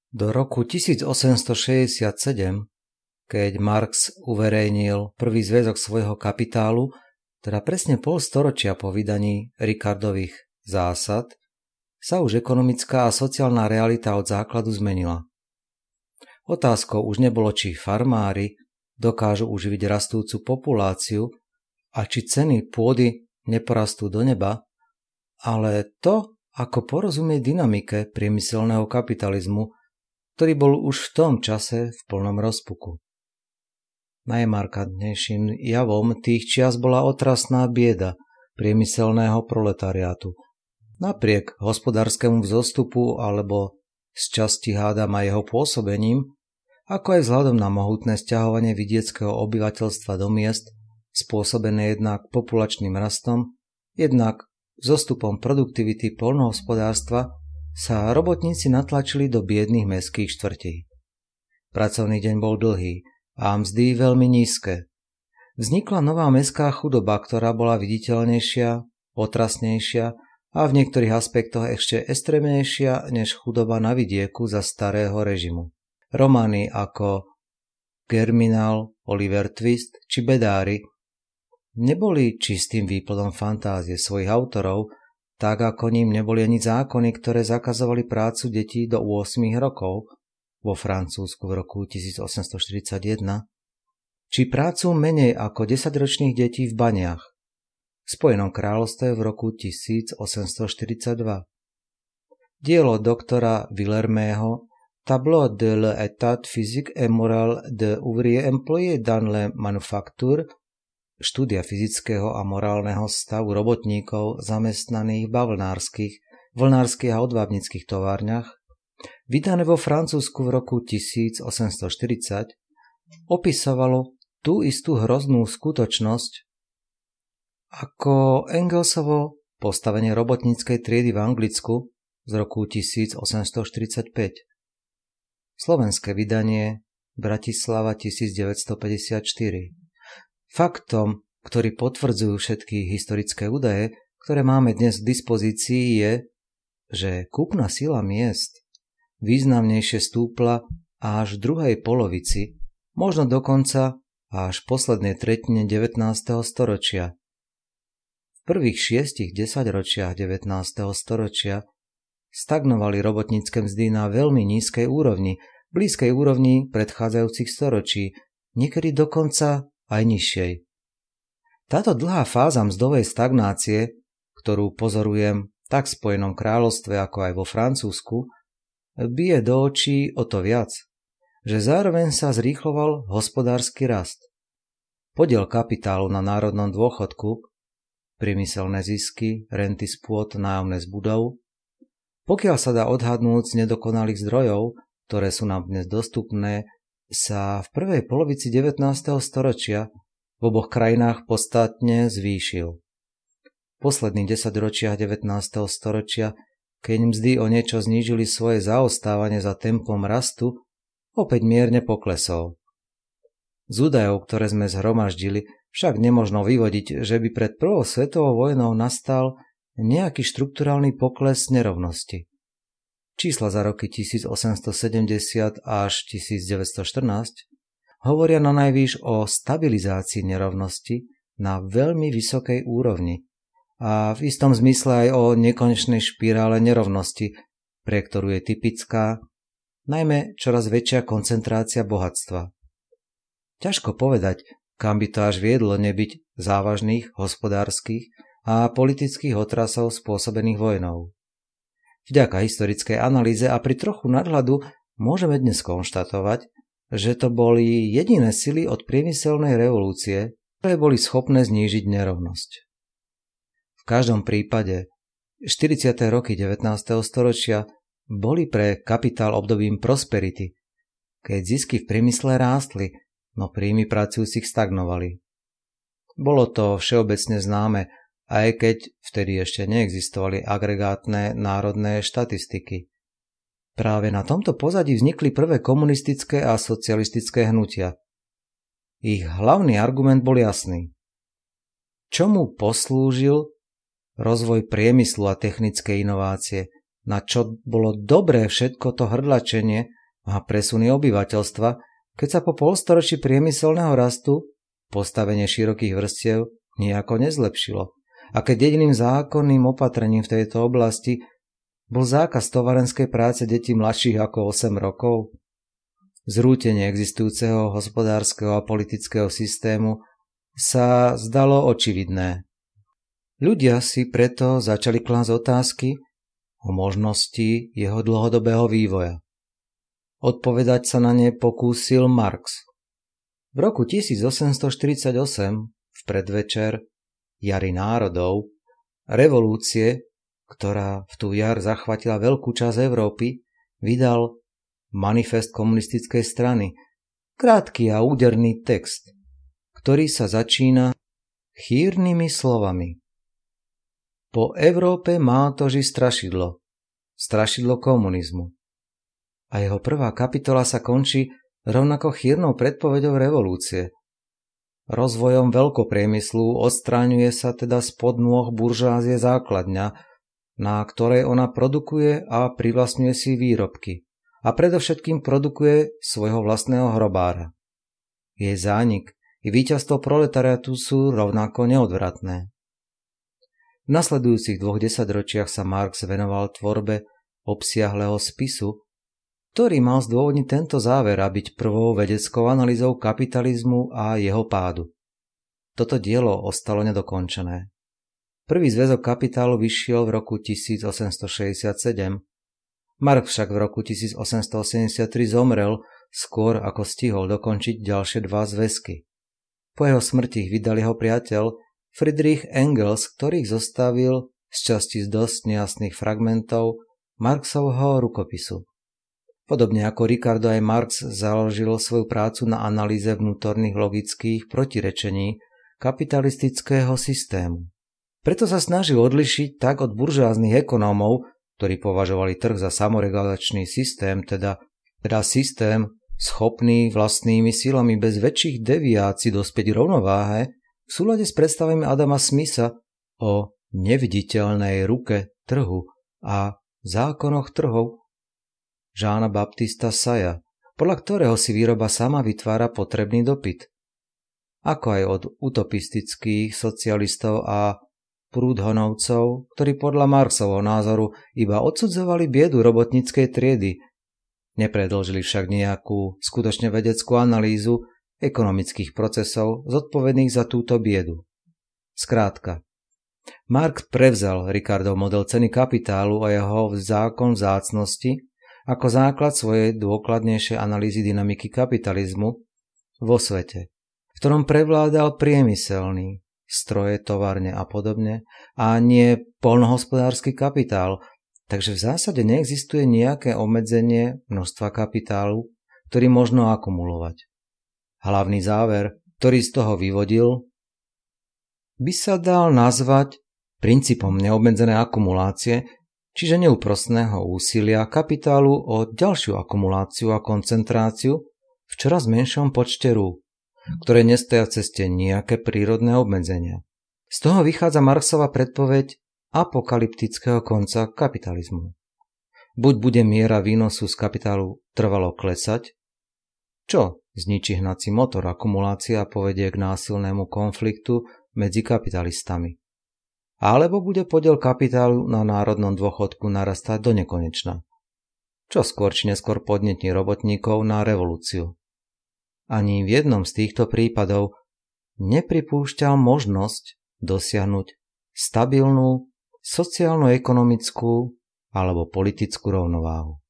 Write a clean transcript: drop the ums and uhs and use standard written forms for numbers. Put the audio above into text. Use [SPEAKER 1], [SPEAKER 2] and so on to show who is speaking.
[SPEAKER 1] Do roku 1867, keď Marx uverejnil prvý zväzok svojho kapitálu, teda presne pol storočia po vydaní Ricardových zásad, sa už ekonomická a sociálna realita od základu zmenila. Otázkou už nebolo, či farmári dokážu uživiť rastúcu populáciu a či ceny pôdy neporastú do neba, ale to, ako porozumieť dynamike priemyselného kapitalizmu, ktorý bol už v tom čase v plnom rozpuku. Najmarkantnejším javom tých čias bola otrasná bieda priemyselného proletariátu. Napriek hospodárskemu vzostupu alebo z časti hádam aj jeho pôsobením, ako aj vzhľadom na mohutné sťahovanie vidieckého obyvateľstva do miest, spôsobené jednak populačným rastom, jednak vzostupom produktivity poľnohospodárstva, sa robotníci natlačili do biednych mestských štvrtí. Pracovný deň bol dlhý a mzdy veľmi nízke. Vznikla nová mestská chudoba, ktorá bola viditeľnejšia, otrasnejšia a v niektorých aspektoch ešte extrémnejšia než chudoba na vidieku za starého režimu. Romány ako Germinal, Oliver Twist či Bedári neboli čistým výplodom fantázie svojich autorov, tak ako ním neboli ani zákony, ktoré zakazovali prácu detí do 8 rokov vo Francúzsku v roku 1841, či prácu menej ako 10-ročných detí v baniach v Spojenom kráľovstve v roku 1842. Dielo doktora Villermého Tableau de l'état physique et moral de ouvriers employés dans les manufactures, štúdia fyzického a morálneho stavu robotníkov zamestnaných v vlnárskych a odvábnických továrniach, vydané vo Francúzsku v roku 1840, opisovalo tú istú hroznú skutočnosť ako Engelsovo postavenie robotníckej triedy v Anglicku z roku 1845. Slovenské vydanie Bratislava 1954. Faktom, ktorý potvrdzujú všetky historické údaje, ktoré máme dnes k dispozícii, je, že kúpna sila miest významnejšie stúpla až v druhej polovici, možno dokonca až v poslednej tretine 19. storočia. V prvých 6 desaťročiach 19. storočia stagnovali robotnícke mzdy na veľmi nízkej úrovni, blízkej úrovni predchádzajúcich storočí, niekedy dokonca aj nižšej. Táto dlhá fáza mzdovej stagnácie, ktorú pozorujem tak v Spojenom kráľovstve ako aj vo Francúzsku, bije do očí o to viac, že zároveň sa zrýchloval hospodársky rast. Podiel kapitálu na národnom dôchodku, priemyselné zisky, renty z pôd, nájomné z budov, pokiaľ sa dá odhadnúť z nedokonalých zdrojov, ktoré sú nám dnes dostupné, sa v prvej polovici 19. storočia v oboch krajinách podstatne zvýšil. V posledných 10 ročiach 19. storočia, keď mzdy o niečo znížili svoje zaostávanie za tempom rastu, opäť mierne poklesol. Z údajov, ktoré sme zhromaždili, však nemožno vyvodiť, že by pred prvou svetovou vojnou nastal nejaký štrukturálny pokles nerovnosti. Čísla za roky 1870 až 1914 hovoria na najvýš o stabilizácii nerovnosti na veľmi vysokej úrovni a v istom zmysle aj o nekonečnej špirále nerovnosti, pre ktorú je typická najmä čoraz väčšia koncentrácia bohatstva. Ťažko povedať, kam by to až viedlo nebyť závažných hospodárskych a politických otrasov spôsobených vojnou. Vďaka historickej analýze a pri trochu nadhľadu môžeme dnes konštatovať, že to boli jediné sily od priemyselnej revolúcie, ktoré boli schopné znížiť nerovnosť. V každom prípade 40. roky 19. storočia boli pre kapitál obdobím prosperity, keď zisky v priemysle rástli, no príjmy pracujúcich stagnovali. Bolo to všeobecne známe, aj keď vtedy ešte neexistovali agregátne národné štatistiky. Práve na tomto pozadí vznikli prvé komunistické a socialistické hnutia. Ich hlavný argument bol jasný. Čomu poslúžil rozvoj priemyslu a technické inovácie, na čo bolo dobré všetko to hrdlačenie, a presuny obyvateľstva, keď sa po polstoročí priemyselného rastu postavenie širokých vrstiev nejako nezlepšilo a keď jediným zákonným opatrením v tejto oblasti bol zákaz tovarenskej práce detí mladších ako 8 rokov. Zrútenie existujúceho hospodárskeho a politického systému sa zdalo očividné. Ľudia si preto začali klásť otázky o možnosti jeho dlhodobého vývoja. Odpovedať sa na ne pokúsil Marx. V roku 1848, v predvečer Jary národov, revolúcie, ktorá v tú jar zachvátila veľkú časť Európy, vydal Manifest komunistickej strany, krátky a úderný text, ktorý sa začína chýrnymi slovami. Po Európe mátoži strašidlo komunizmu. A jeho prvá kapitola sa končí rovnako chýrnou predpoveďou revolúcie. Rozvojom veľkopriemyslu odstráňuje sa teda spod nôh buržázie základňa, na ktorej ona produkuje a privlastňuje si výrobky a predovšetkým produkuje svojho vlastného hrobára. Jej zánik i víťazstvo proletariatu sú rovnako neodvratné. V nasledujúcich 2 desaťročiach sa Marx venoval tvorbe obsiahleho spisu, ktorý mal zdôvodniť tento záver a byť prvou vedeckou analýzou kapitalizmu a jeho pádu. Toto dielo ostalo nedokončené. Prvý zväzok Kapitálu vyšiel v roku 1867. Marx však v roku 1883 zomrel skôr ako stihol dokončiť ďalšie 2 zväzky. Po jeho smrti ich vydal jeho priateľ Friedrich Engels, ktorý ich zostavil z časti z dosť nejasných fragmentov Marxovho rukopisu. Podobne ako Ricardo aj Marx založil svoju prácu na analýze vnútorných logických protirečení kapitalistického systému. Preto sa snažil odlišiť tak od buržoáznych ekonómov, ktorí považovali trh za samoregulačný systém, teda systém schopný vlastnými silami bez väčších deviácií dospieť rovnováhe v súlade s predstavami Adama Smitha o neviditeľnej ruke trhu a zákonoch trhov Jeana Baptista Saya, podľa ktorého si výroba sama vytvára potrebný dopyt. Ako aj od utopistických socialistov a prúdhonovcov, ktorí podľa Marxovho názoru iba odsudzovali biedu robotníckej triedy, nepredložili však nejakú skutočne vedeckú analýzu ekonomických procesov zodpovedných za túto biedu. Skrátka, Marx prevzal Ricardov model ceny kapitálu a jeho zákon vzácnosti ako základ svojej dôkladnejšej analýzy dynamiky kapitalizmu vo svete, v ktorom prevládal priemyselný, stroje, továrne a podobne, a nie poľnohospodársky kapitál, takže v zásade neexistuje nejaké obmedzenie množstva kapitálu, ktorý možno akumulovať. Hlavný záver, ktorý z toho vyvodil, by sa dal nazvať princípom neobmedzenej akumulácie, čiže neúprosného úsilia kapitálu o ďalšiu akumuláciu a koncentráciu v čoraz menšom počte rúk, ktoré nestoja v ceste nejaké prírodné obmedzenia. Z toho vychádza Marxova predpoveď apokalyptického konca kapitalizmu. Buď bude miera výnosu z kapitálu trvalo klesať, čo zničí hnací motor akumulácia a povedie k násilnému konfliktu medzi kapitalistami. Alebo bude podiel kapitálu na národnom dôchodku narastať do nekonečna, čo skôr či neskôr podnetí robotníkov na revolúciu. Ani v jednom z týchto prípadov nepripúšťal možnosť dosiahnuť stabilnú sociálno-ekonomickú alebo politickú rovnováhu.